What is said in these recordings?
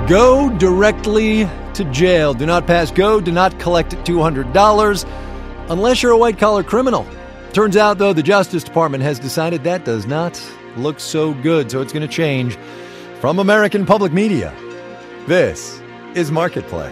Go directly to jail. Do not pass go. Do not collect $200 unless you're a white-collar criminal. Turns out, though, the Justice Department has decided that does not look so good, so it's going to change. From American Public Media, this is Marketplace.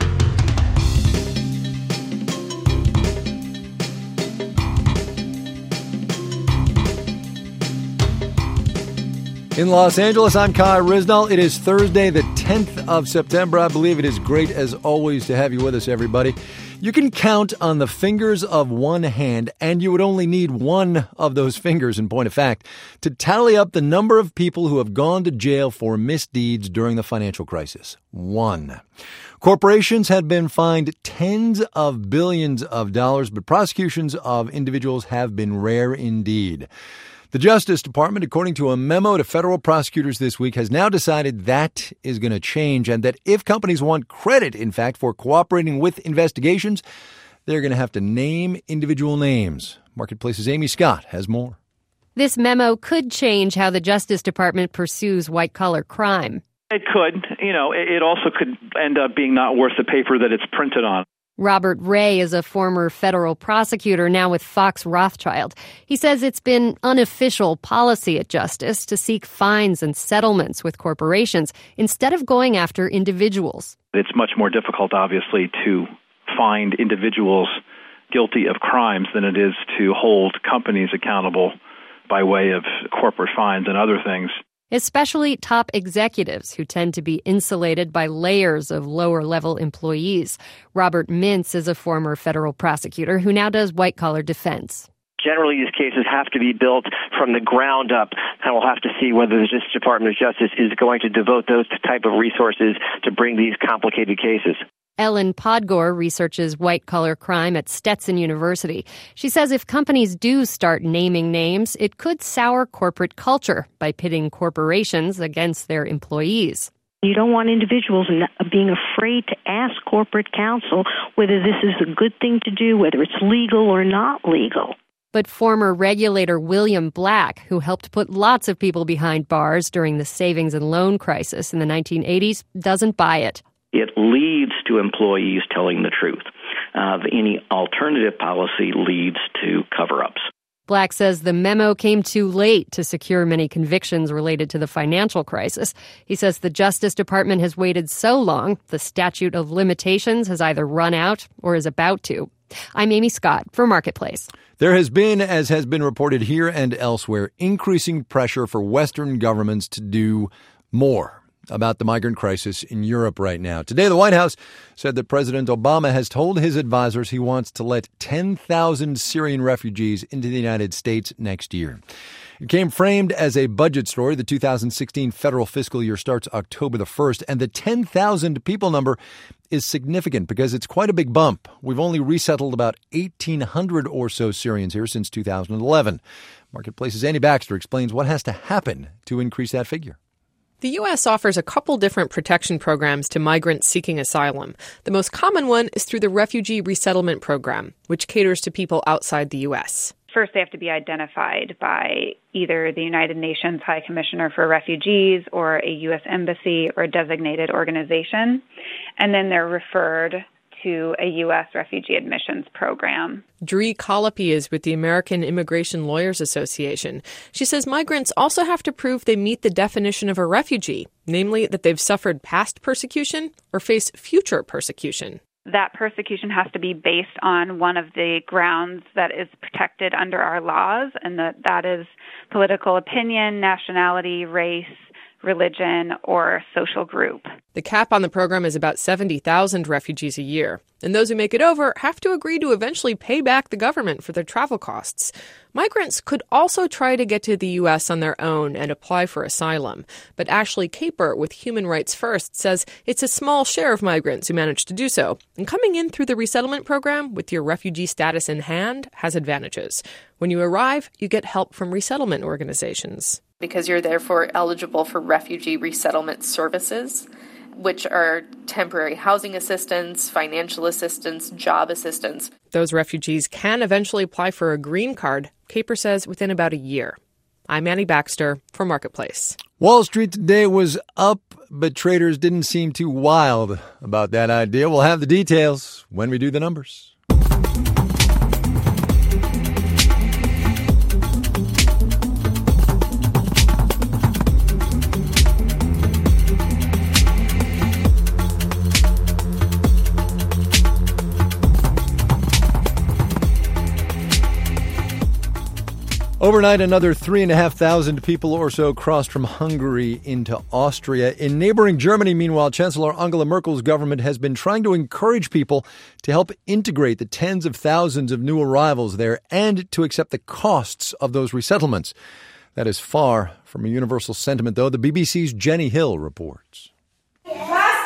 In Los Angeles, I'm Kai Risnall. It is Thursday, the 10th of September. I believe it is great, as always, to have you with us, everybody. You can count on the fingers of one hand, and you would only need one of those fingers, in point of fact, to tally up the number of people who have gone to jail for misdeeds during the financial crisis. One. Corporations had been fined tens of billions of dollars, but prosecutions of individuals have been rare indeed. The Justice Department, according to a memo to federal prosecutors this week, has now decided that is going to change, and that if companies want credit, in fact, for cooperating with investigations, they're going to have to name individual names. Marketplace's Amy Scott has more. This memo could change how the Justice Department pursues white-collar crime. It could. It also could end up being not worth the paper that it's printed on. Robert Ray is a former federal prosecutor, now with Fox Rothschild. He says it's been unofficial policy at Justice to seek fines and settlements with corporations instead of going after individuals. It's much more difficult, obviously, to find individuals guilty of crimes than it is to hold companies accountable by way of corporate fines and other things. Especially top executives who tend to be insulated by layers of lower-level employees. Robert Mintz is a former federal prosecutor who now does white-collar defense. Generally, these cases have to be built from the ground up, and we'll have to see whether the Department of Justice is going to devote those type of resources to bring these complicated cases. Ellen Podgore researches white-collar crime at Stetson University. She says if companies do start naming names, it could sour corporate culture by pitting corporations against their employees. You don't want individuals being afraid to ask corporate counsel whether this is a good thing to do, whether it's legal or not legal. But former regulator William Black, who helped put lots of people behind bars during the savings and loan crisis in the 1980s, doesn't buy it. It leads to employees telling the truth. Any alternative policy leads to cover-ups. Black says the memo came too late to secure many convictions related to the financial crisis. He says the Justice Department has waited so long, the statute of limitations has either run out or is about to. I'm Amy Scott for Marketplace. There has been, as has been reported here and elsewhere, increasing pressure for Western governments to do more about the migrant crisis in Europe right now. Today, the White House said that President Obama has told his advisors he wants to let 10,000 Syrian refugees into the United States next year. It came framed as a budget story. The 2016 federal fiscal year starts October the 1st, and the 10,000 people number is significant because it's quite a big bump. We've only resettled about 1,800 or so Syrians here since 2011. Marketplace's Andy Baxter explains what has to happen to increase that figure. The U.S. offers a couple different protection programs to migrants seeking asylum. The most common one is through the Refugee Resettlement Program, which caters to people outside the U.S. First, they have to be identified by either the United Nations High Commissioner for Refugees or a U.S. embassy or a designated organization. And then they're referred to a U.S. refugee admissions program. Dree Colopy is with the American Immigration Lawyers Association. She says migrants also have to prove they meet the definition of a refugee, namely that they've suffered past persecution or face future persecution. That persecution has to be based on one of the grounds that is protected under our laws, and that is political opinion, nationality, race, religion, or social group. The cap on the program is about 70,000 refugees a year, and those who make it over have to agree to eventually pay back the government for their travel costs. Migrants could also try to get to the U.S. on their own and apply for asylum, but Ashley Caper with Human Rights First says it's a small share of migrants who manage to do so, and coming in through the resettlement program with your refugee status in hand has advantages. When you arrive, you get help from resettlement organizations. Because you're therefore eligible for refugee resettlement services, which are temporary housing assistance, financial assistance, job assistance. Those refugees can eventually apply for a green card, Caper says, within about a year. I'm Annie Baxter for Marketplace. Wall Street today was up but traders didn't seem too wild about that idea. We'll have the details when we do the numbers. Overnight, another 3,500 people or so crossed from Hungary into Austria. In neighboring Germany, meanwhile, Chancellor Angela Merkel's government has been trying to encourage people to help integrate the tens of thousands of new arrivals there and to accept the costs of those resettlements. That is far from a universal sentiment, though. The BBC's Jenny Hill reports. In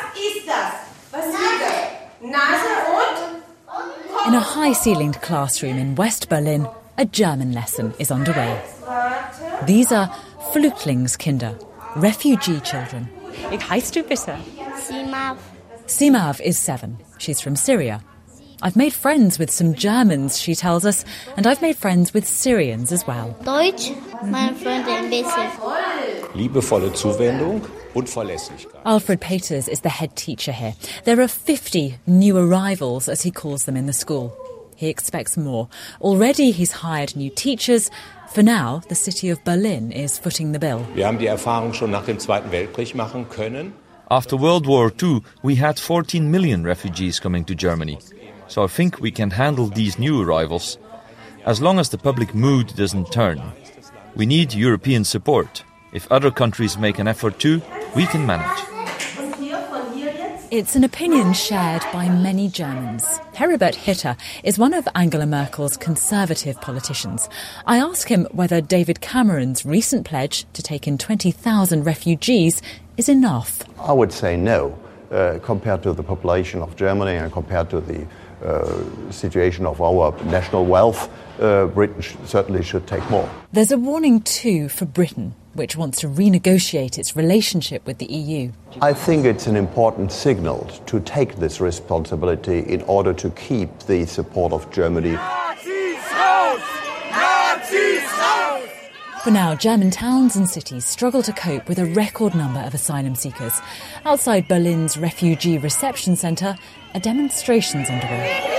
a high-ceilinged classroom in West Berlin, a German lesson is underway. These are Flüchtlingskinder, refugee children. Wie heißt du bitte? Simav is 7. She's from Syria. I've made friends with some Germans, she tells us, and I've made friends with Syrians as well. Deutsch, meine Freunde ein bisschen. Liebevolle Zuwendung und Verlässlichkeit. Alfred Peters is the head teacher here. There are 50 new arrivals, as he calls them, in the school. He expects more. Already he's hired new teachers. For now, the city of Berlin is footing the bill. Wir haben die Erfahrung schon nach dem Zweiten Weltkrieg machen können. After World War II, we had 14 million refugees coming to Germany. So I think we can handle these new arrivals, as long as the public mood doesn't turn. We need European support. If other countries make an effort too, we can manage. It's an opinion shared by many Germans. Heribert Hitter is one of Angela Merkel's conservative politicians. I ask him whether David Cameron's recent pledge to take in 20,000 refugees is enough. I would say no, compared to the population of Germany and compared to the situation of our national wealth. Britain certainly should take more. There's a warning too for Britain, which wants to renegotiate its relationship with the EU. I think it's an important signal to take this responsibility in order to keep the support of Germany. Nazis out! Nazis out! For now, German towns and cities struggle to cope with a record number of asylum seekers. Outside Berlin's refugee reception centre, a demonstration's underway.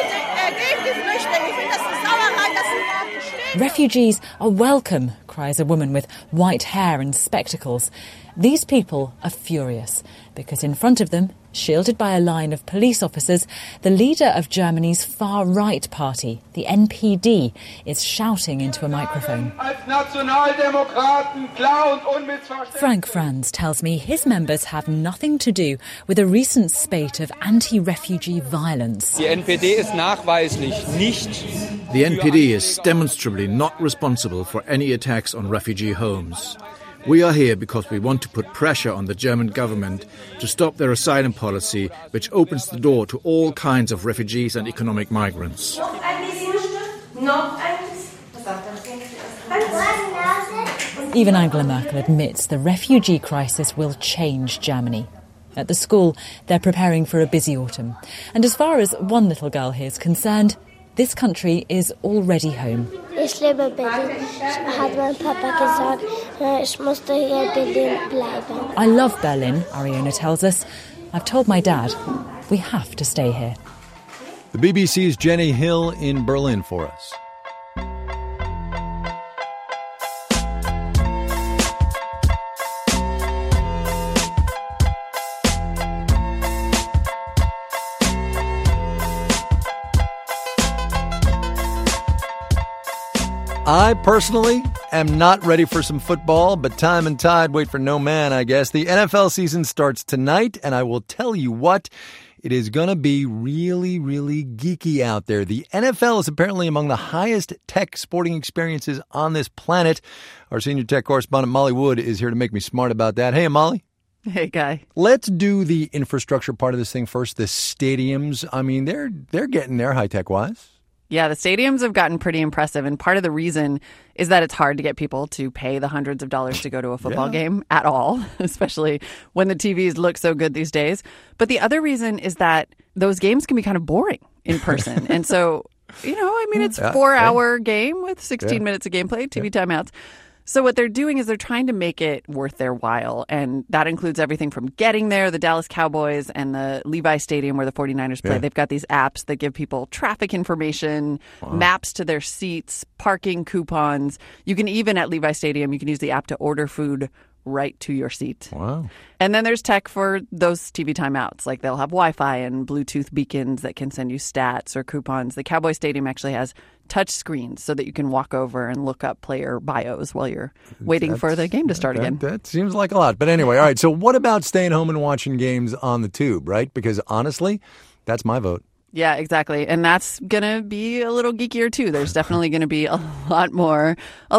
Refugees are welcome, cries a woman with white hair and spectacles. These people are furious because in front of them, shielded by a line of police officers, the leader of Germany's far-right party, the NPD, is shouting into a microphone. Frank Franz tells me his members have nothing to do with a recent spate of anti-refugee violence. The NPD is nachweislich nicht. The NPD is demonstrably not responsible for any attacks on refugee homes. We are here because we want to put pressure on the German government to stop their asylum policy, which opens the door to all kinds of refugees and economic migrants. Even Angela Merkel admits the refugee crisis will change Germany. At the school, they're preparing for a busy autumn. And as far as one little girl here is concerned, this country is already home. Ich liebe Berlin. Hat mein Papa gesagt, ich musste hier in Berlin bleiben. I love Berlin, Ariona tells us. I've told my dad, we have to stay here. The BBC's Jenny Hill in Berlin for us. I personally am not ready for some football, but time and tide wait for no man, I guess. The NFL season starts tonight, and I will tell you what, it is going to be really, really geeky out there. The NFL is apparently among the highest tech sporting experiences on this planet. Our senior tech correspondent, Molly Wood, is here to make me smart about that. Hey, Molly. Hey, Guy. Let's do the infrastructure part of this thing first. The stadiums, I mean, they're getting there high-tech wise. Yeah, the stadiums have gotten pretty impressive, and part of the reason is that it's hard to get people to pay the hundreds of dollars to go to a football game at all, especially when the TVs look so good these days. But the other reason is that those games can be kind of boring in person. And so, it's a 4-hour game with 16 minutes of gameplay, TV timeouts. So what they're doing is they're trying to make it worth their while. And that includes everything from getting there, the Dallas Cowboys and the Levi Stadium where the 49ers play. Yeah. They've got these apps that give people traffic information, maps to their seats, parking coupons. You can even at Levi Stadium, you can use the app to order food right to your seat. Wow. And then there's tech for those TV timeouts. Like they'll have Wi-Fi and Bluetooth beacons that can send you stats or coupons. The Cowboy Stadium actually has touch screens so that you can walk over and look up player bios while you're waiting for the game to start again. That seems like a lot. But anyway, all right. So what about staying home and watching games on the tube, right? Because honestly, that's my vote. Yeah, exactly. And that's going to be a little geekier, too. There's definitely going to be a lot more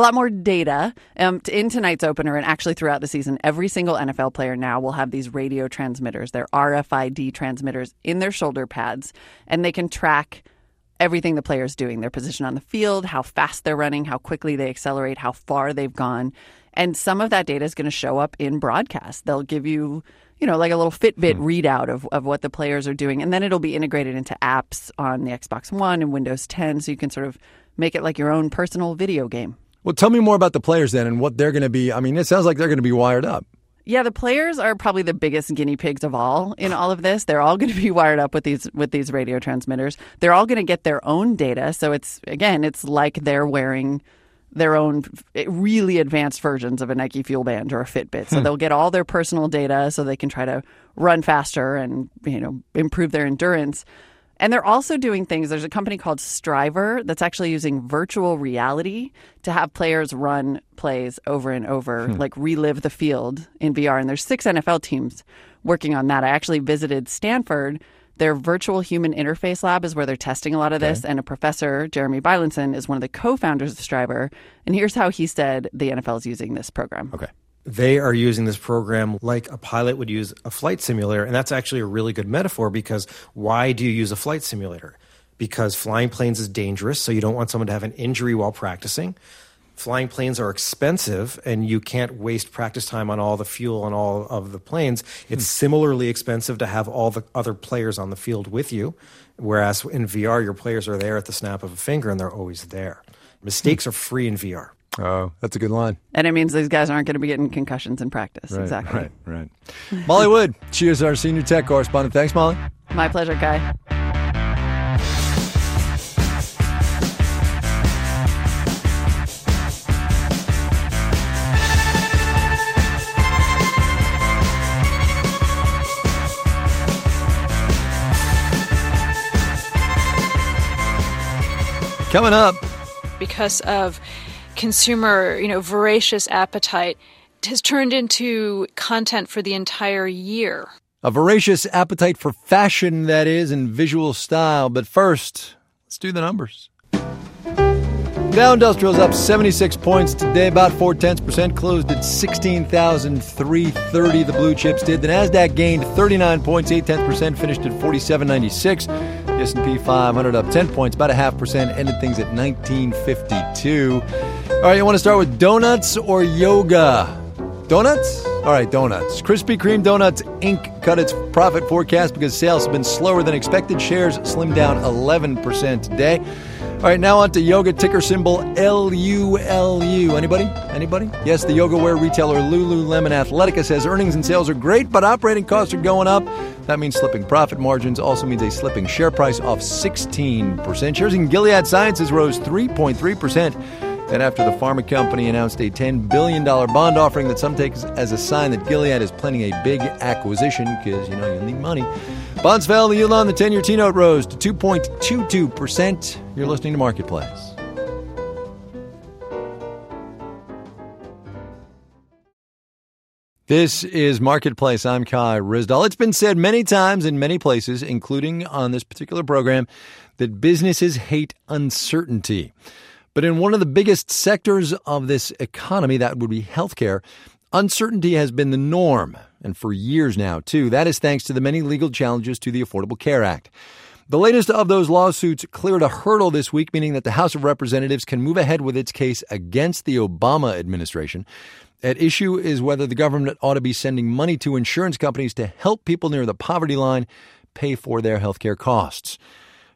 data. In tonight's opener and actually throughout the season, every single NFL player now will have these radio transmitters, their RFID transmitters in their shoulder pads, and they can track everything the player's doing, their position on the field, how fast they're running, how quickly they accelerate, how far they've gone. And some of that data is going to show up in broadcast. They'll give you, like a little Fitbit readout of what the players are doing. And then it'll be integrated into apps on the Xbox One and Windows 10, so you can sort of make it like your own personal video game. Well, tell me more about the players then and what they're going to be. I mean, it sounds like they're going to be wired up. Yeah, the players are probably the biggest guinea pigs of all in all of this. They're all going to be wired up with these radio transmitters. They're all going to get their own data. So it's like they're wearing their own really advanced versions of a Nike Fuel Band or a Fitbit. So they'll get all their personal data so they can try to run faster and, improve their endurance. And they're also doing things. There's a company called Striver that's actually using virtual reality to have players run plays over and over, like relive the field in VR. And there's 6 NFL teams working on that. I actually visited Stanford. Their virtual human interface lab is where they're testing a lot of this. And a professor, Jeremy Bylinson, is one of the co-founders of Striver. And here's how he said the NFL is using this program. Okay. They are using this program like a pilot would use a flight simulator. And that's actually a really good metaphor, because why do you use a flight simulator? Because flying planes is dangerous, so you don't want someone to have an injury while practicing. Flying planes are expensive, and you can't waste practice time on all the fuel on all of the planes. It's similarly expensive to have all the other players on the field with you, whereas in VR, your players are there at the snap of a finger, and they're always there. Mistakes are free in VR. Oh, that's a good line. And it means these guys aren't going to be getting concussions in practice. Right, exactly. Right. Molly Wood, she is our senior tech correspondent. Thanks, Molly. My pleasure, Kai. Coming up. Because of consumer, voracious appetite, has turned into content for the entire year. A voracious appetite for fashion, that is, and visual style. But first, let's do the numbers. Dow Industrial's up 76 points today, about 0.4%, closed at 16,330. The blue chips did. The Nasdaq gained 39 points, 0.8%, finished at 4796. The S&P 500 up 10 points, about 0.5%, ended things at 1952. All right, you want to start with donuts or yoga? Donuts? All right, donuts. Krispy Kreme Donuts, Inc. cut its profit forecast because sales have been slower than expected. Shares slimmed down 11% today. All right, now on to yoga, ticker symbol LULU. Anybody? Yes, the yoga wear retailer Lululemon Athletica says earnings and sales are great, but operating costs are going up. That means slipping profit margins, also means a slipping share price off 16%. Shares in Gilead Sciences rose 3.3%. And after the pharma company announced a $10 billion bond offering that some take as a sign that Gilead is planning a big acquisition because, you'll need money. Bonds fell, the yield on the 10-year T-note rose to 2.22%. You're listening to Marketplace. This is Marketplace. I'm Kai Ryssdal. It's been said many times in many places, including on this particular program, that businesses hate uncertainty. But in one of the biggest sectors of this economy, that would be healthcare, uncertainty has been the norm, and for years now, too. That is thanks to the many legal challenges to the Affordable Care Act. The latest of those lawsuits cleared a hurdle this week, meaning that the House of Representatives can move ahead with its case against the Obama administration. At issue is whether the government ought to be sending money to insurance companies to help people near the poverty line pay for their healthcare costs.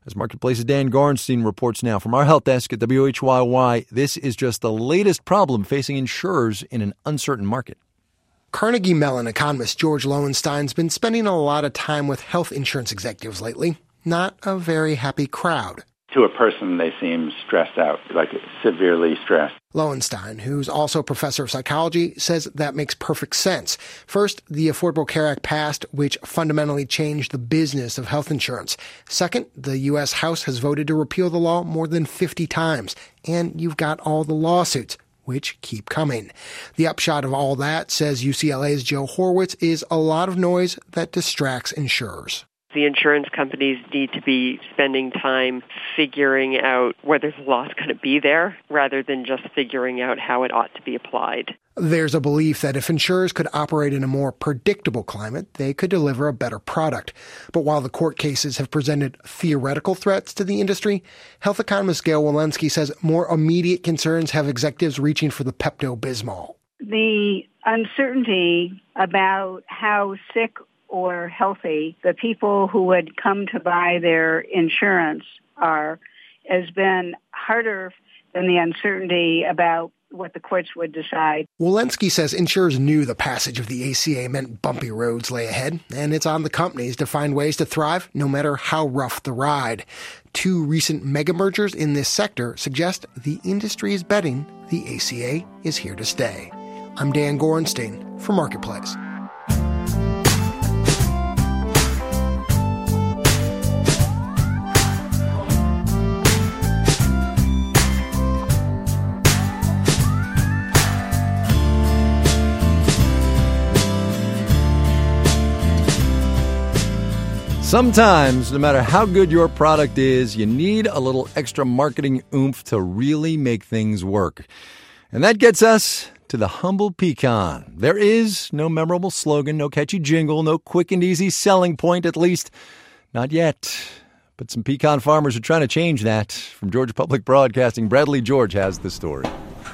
As Marketplace's Dan Gorenstein reports now from our help desk at WHYY, this is just the latest problem facing insurers in an uncertain market. Carnegie Mellon economist George Lowenstein's been spending a lot of time with health insurance executives lately. Not a very happy crowd. To a person, they seem stressed out, like severely stressed. Lowenstein, who's also a professor of psychology, says that makes perfect sense. First, the Affordable Care Act passed, which fundamentally changed the business of health insurance. Second, the U.S. House has voted to repeal the law more than 50 times. And you've got all the lawsuits, which keep coming. The upshot of all that, says UCLA's Joe Horwitz, is a lot of noise that distracts insurers. The insurance companies need to be spending time figuring out whether the law is going to be there rather than just figuring out how it ought to be applied. There's a belief that if insurers could operate in a more predictable climate, they could deliver a better product. But while the court cases have presented theoretical threats to the industry, health economist Gail Walensky says more immediate concerns have executives reaching for the Pepto-Bismol. The uncertainty about how sick or healthy the people who would come to buy their insurance are has been harder than the uncertainty about what the courts would decide. Walensky says insurers knew the passage of the ACA meant bumpy roads lay ahead, and it's on the companies to find ways to thrive no matter how rough the ride. 2 recent mega mergers in this sector suggest the industry is betting the ACA is here to stay. I'm Dan Gorenstein for Marketplace. Sometimes, no matter how good your product is, you need a little extra marketing oomph to really make things work. And that gets us to the humble pecan. There is no memorable slogan, no catchy jingle, no quick and easy selling point, at least not yet. But some pecan farmers are trying to change that. From Georgia Public Broadcasting, Bradley George has the story.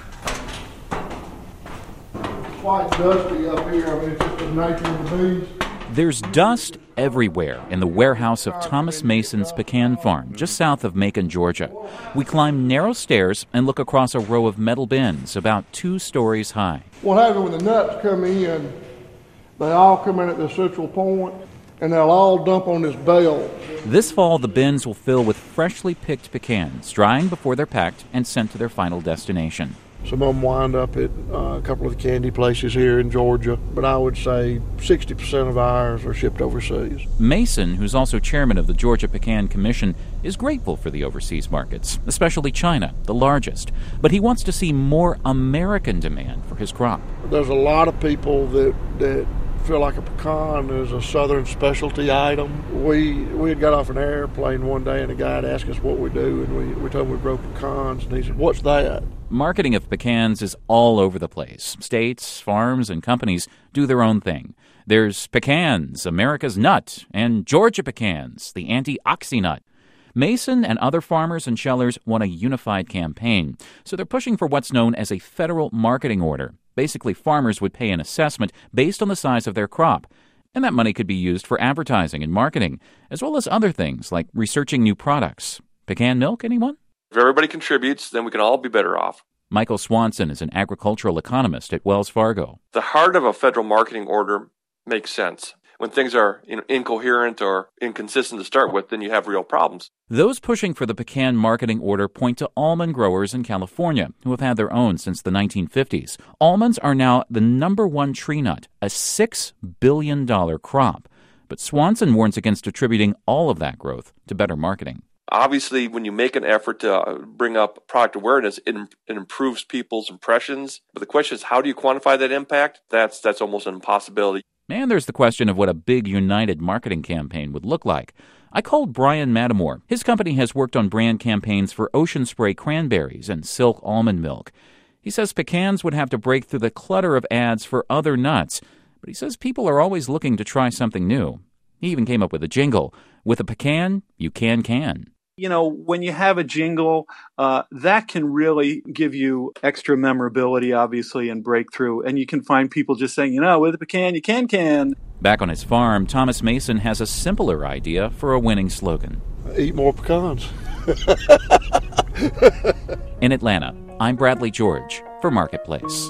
It's quite dusty up here. I mean, it's just the nature of the bees. There's dust everywhere in the warehouse of Thomas Mason's pecan farm, just south of Macon, Georgia. We climb narrow stairs and look across a row of metal bins about 2 stories high. What happens when the nuts come in, they all come in at the central point, and they'll all dump on this bale. This fall, the bins will fill with freshly picked pecans, drying before they're packed and sent to their final destination. Some of them wind up at a couple of the candy places here in Georgia, but I would say 60% of ours are shipped overseas. Mason, who's also chairman of the Georgia Pecan Commission, is grateful for the overseas markets, especially China, the largest. But he wants to see more American demand for his crop. There's a lot of people that feel like a pecan is a southern specialty item. We had got off an airplane one day and a guy had asked us what we do, and we told him we grow pecans, and he said, "What's that?" Marketing of pecans is all over the place. States, farms, and companies do their own thing. There's Pecans, America's Nut, and Georgia Pecans, the anti-oxy nut. Mason and other farmers and shellers want a unified campaign, so they're pushing for what's known as a federal marketing order. Basically, farmers would pay an assessment based on the size of their crop, and that money could be used for advertising and marketing, as well as other things like researching new products. Pecan milk, anyone? If everybody contributes, then we can all be better off. Michael Swanson is an agricultural economist at Wells Fargo. The heart of a federal marketing order makes sense. When things are incoherent or inconsistent to start with, then you have real problems. Those pushing for the pecan marketing order point to almond growers in California, who have had their own since the 1950s. Almonds are now the #1 tree nut, a $6 billion crop. But Swanson warns against attributing all of that growth to better marketing. Obviously, when you make an effort to bring up product awareness, it improves people's impressions. But the question is, how do you quantify that impact? That's almost an impossibility. And there's the question of what a big united marketing campaign would look like. I called Brian Matamore. His company has worked on brand campaigns for Ocean Spray cranberries and Silk almond milk. He says pecans would have to break through the clutter of ads for other nuts, but he says people are always looking to try something new. He even came up with a jingle. With a pecan, you can. You know, when you have a jingle, that can really give you extra memorability, obviously, and breakthrough. And you can find people just saying, you know, with a pecan, you can. Back on his farm, Thomas Mason has a simpler idea for a winning slogan. Eat more pecans. In Atlanta, I'm Bradley George for Marketplace.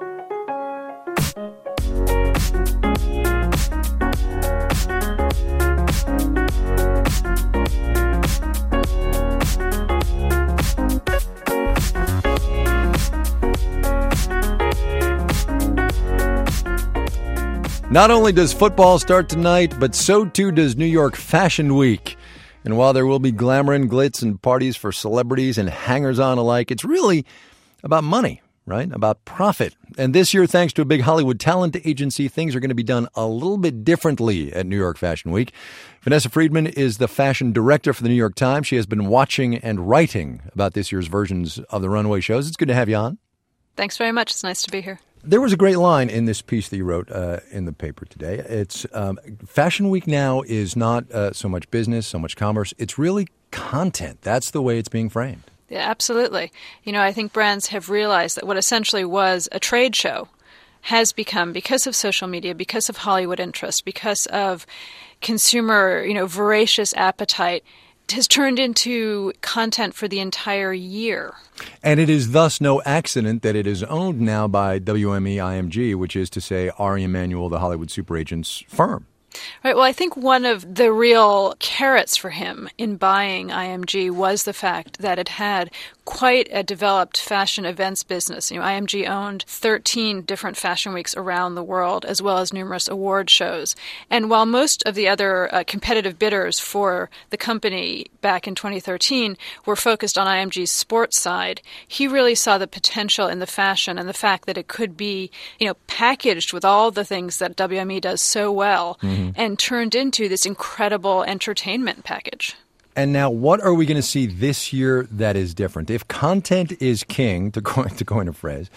Not only does football start tonight, but so too does New York Fashion Week. And while there will be glamour and glitz and parties for celebrities and hangers-on alike, it's really about money, right? About profit. And this year, thanks to a big Hollywood talent agency, things are going to be done a little bit differently at New York Fashion Week. Vanessa Friedman is the fashion director for the New York Times. She has been watching and writing about this year's versions of the runway shows. It's good to have you on. Thanks very much. It's nice to be here. There was a great line in this piece that you wrote in the paper today. It's Fashion Week now is not so much business, so much commerce. It's really content. That's the way it's being framed. Yeah, absolutely. You know, I think brands have realized that what essentially was a trade show has become, because of social media, because of Hollywood interest, because of consumer, voracious appetite, has turned into content for the entire year. And it is thus no accident that it is owned now by WME-IMG, which is to say Ari Emanuel, the Hollywood super agent's firm. Right. Well, I think one of the real carrots for him in buying IMG was the fact that it had quite a developed fashion events business. IMG owned 13 different fashion weeks around the world, as well as numerous award shows. And while most of the other competitive bidders for the company back in 2013 were focused on IMG's sports side, he really saw the potential in the fashion and the fact that it could be, packaged with all the things that WME does so well, and turned into this incredible entertainment package. And now, what are we going to see this year that is different? If content is king, to coin a phrase,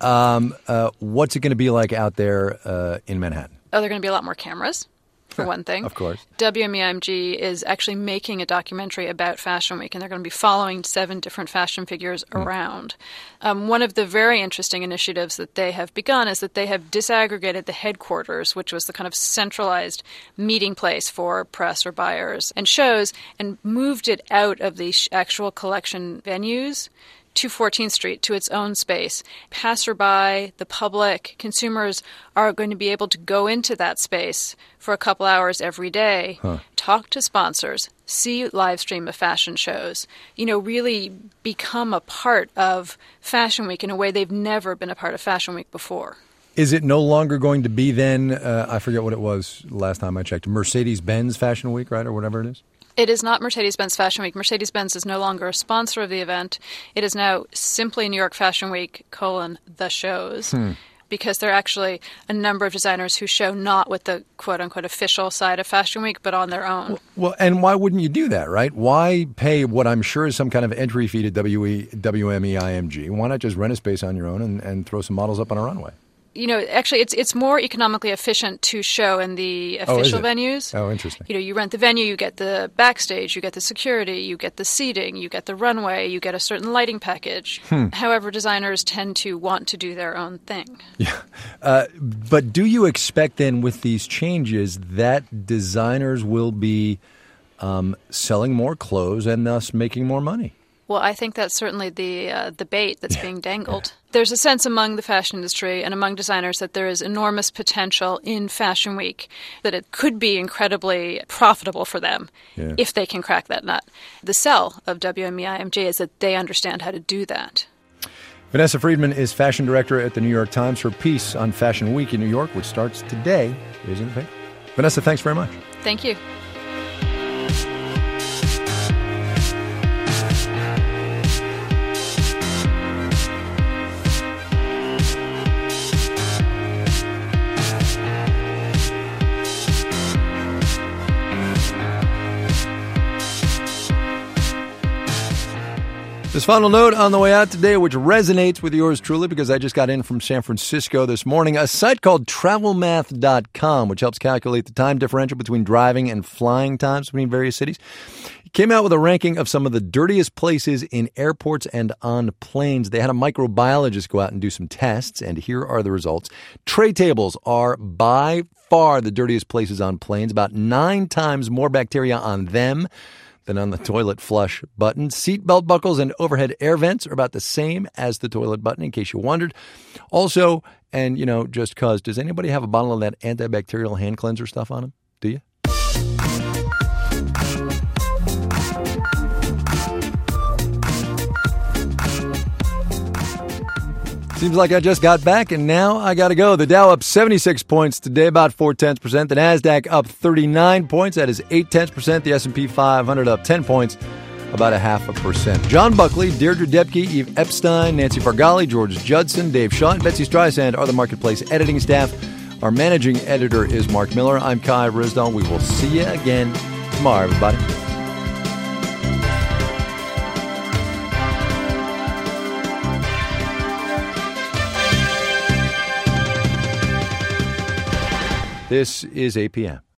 what's it going to be like out there in Manhattan? Oh, there are going to be a lot more cameras, for one thing. Of course. WME-IMG is actually making a documentary about Fashion Week, and they're going to be following 7 different fashion figures around. One of the very interesting initiatives that they have begun is that they have disaggregated the headquarters, which was the kind of centralized meeting place for press or buyers and shows, and moved it out of the actual collection venues to 14th Street, to its own space. Passerby, the public, consumers are going to be able to go into that space for a couple hours every day, talk to sponsors, see live stream of fashion shows, really become a part of Fashion Week in a way they've never been a part of Fashion Week before. Is it no longer going to be then, I forget what it was last time I checked, Mercedes-Benz Fashion Week, right, or whatever it is? It is not Mercedes-Benz Fashion Week. Mercedes-Benz is no longer a sponsor of the event. It is now simply New York Fashion Week, the shows, because there are actually a number of designers who show not with the quote-unquote official side of Fashion Week, but on their own. Well, and why wouldn't you do that, right? Why pay what I'm sure is some kind of entry fee to WME-IMG? Why not just rent a space on your own and throw some models up on a runway? Actually, it's more economically efficient to show in the official venues. Oh, interesting. You rent the venue, you get the backstage, you get the security, you get the seating, you get the runway, you get a certain lighting package. However, designers tend to want to do their own thing. Yeah. But do you expect then with these changes that designers will be selling more clothes and thus making more money? Well, I think that's certainly the bait that's being dangled. There's a sense among the fashion industry and among designers that there is enormous potential in Fashion Week, that it could be incredibly profitable for them if they can crack that nut. The sell of WME-IMG is that they understand how to do that. Vanessa Friedman is fashion director at the New York Times. Her piece on Fashion Week in New York, which starts today, is in the paper. Vanessa, thanks very much. Thank you. This final note on the way out today, which resonates with yours truly because I just got in from San Francisco this morning, a site called travelmath.com, which helps calculate the time differential between driving and flying times between various cities. It came out with a ranking of some of the dirtiest places in airports and on planes. They had a microbiologist go out and do some tests, and here are the results. Tray tables are by far the dirtiest places on planes, about 9 times more bacteria on them than on the toilet flush button. Seat belt buckles and overhead air vents are about the same as the toilet button, in case you wondered. Also, and just cause, does anybody have a bottle of that antibacterial hand cleanser stuff on them? Do you? Seems like I just got back, and now I got to go. The Dow up 76 points today, about 0.4%. The NASDAQ up 39 points. That is 0.8%. The S&P 500 up 10 points, about 0.5%. John Buckley, Deirdre Debke, Eve Epstein, Nancy Fargali, George Judson, Dave Shaw, and Betsy Streisand are the Marketplace editing staff. Our managing editor is Mark Miller. I'm Kai Ryssdal. We will see you again tomorrow, everybody. This is APM.